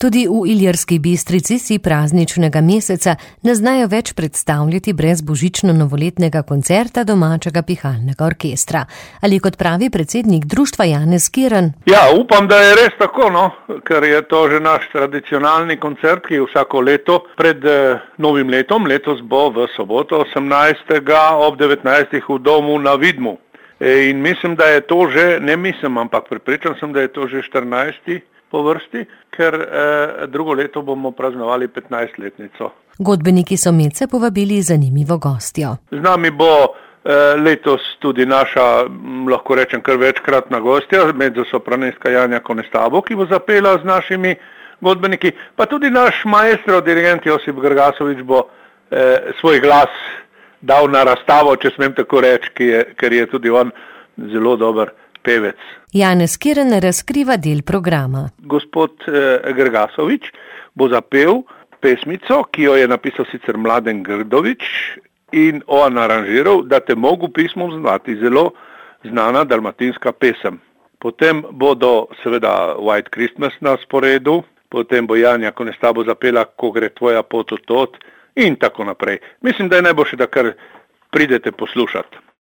Tudi v Ilirski Bistrici si prazničnega meseca ne znajo več predstavljati brez božično-novoletnega koncerta domačega pihalnega orkestra. Ali kot pravi predsednik društva Janez Kirn? Ja, upam, da je res tako, ker je to že naš tradicionalni koncert, ki je vsako leto pred novim letom. Letos bo v soboto 18. ob 19. v domu na Vidmu. In mislim, da je to že, ampak prepričan sem, da je to že 14. po vrsti, ker drugo leto bomo praznovali 15-letnico. Godbeniki so medse povabili zanimivo gostjo. Z nami bo letos tudi naša, lahko rečem, kar večkratna gostja, mezzosopranistka Janja Konestabo, ki bo zapela z našimi godbeniki, pa tudi naš maestro, dirigent Josip Grgasovič bo svoj glas dal na razstavo, če smem tako reči, ker je tudi on zelo dober pevec. Janez Kirn razkriva del programa. Gospod Grgasovič bo zapel pesmico, ki jo je napisal sicer Mladen Grdović in on aranžiral, Da te mogu pismom znati, zelo znana dalmatinska pesem. Potem bodo seveda White Christmas na sporedu, potem bo Janja Konestabo zapela Ko gre tvoja pot v tot in tako naprej. Mislim, da je najboljše, da kar pridete poslušati.